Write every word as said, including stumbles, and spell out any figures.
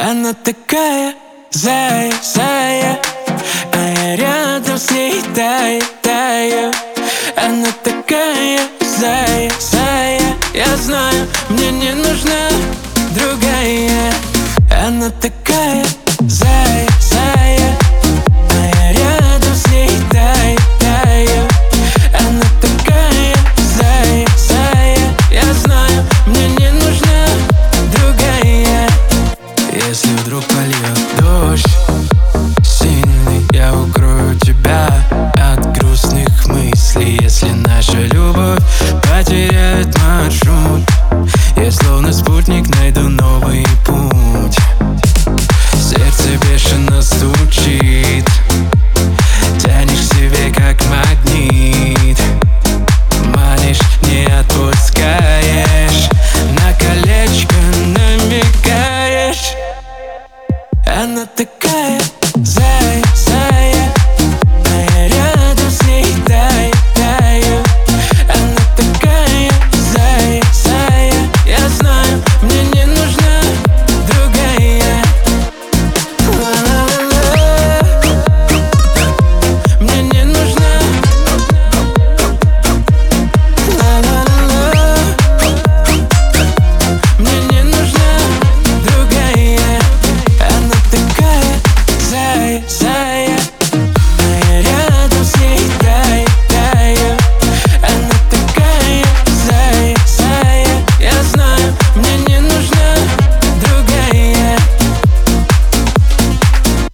Она такая зая, зая, а я рядом с ней таю, таю. Она такая зая, зая, я знаю, мне не нужна другая. Она такая зая, зая, а я рядом с ней таю, таю. Она такая зая, зая, я знаю, мне не нужна другая. Если вдруг польет дождь сильный, я укрою тебя от грустных мыслей. Если наша любовь потеряет маршрут, я словно спутник найду новый путь.